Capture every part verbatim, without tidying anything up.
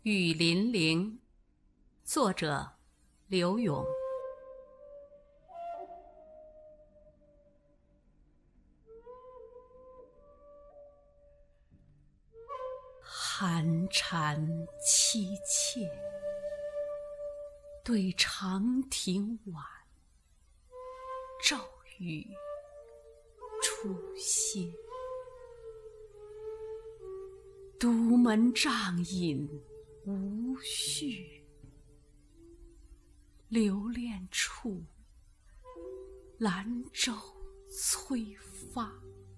雨霖铃，作者刘勇。寒蝉凄切，对长亭晚，骤雨初歇。独门帐饮无绪，留恋处，兰舟催发。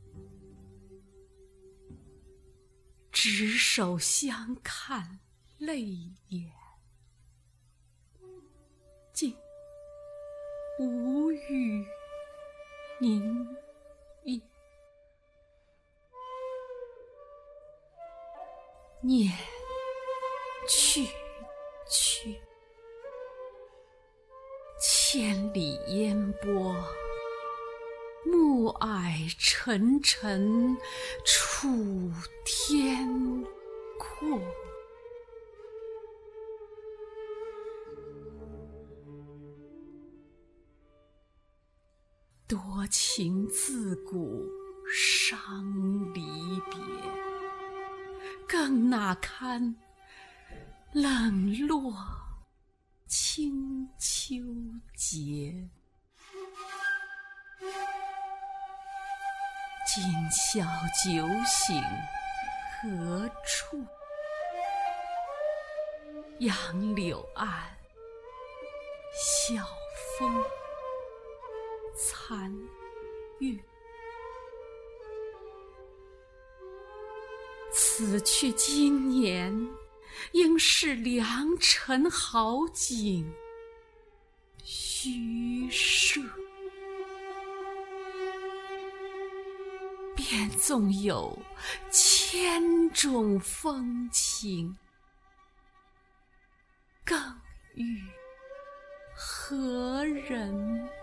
执手相看泪眼，竟无语凝噎。念去去，千里烟波，暮霭沉沉楚天阔。多情自古伤离别，更那堪冷落清秋节。今宵酒醒何处？杨柳岸，晓风残月。此去经年，应是良辰好景虚设。便纵有千种风情，更与何人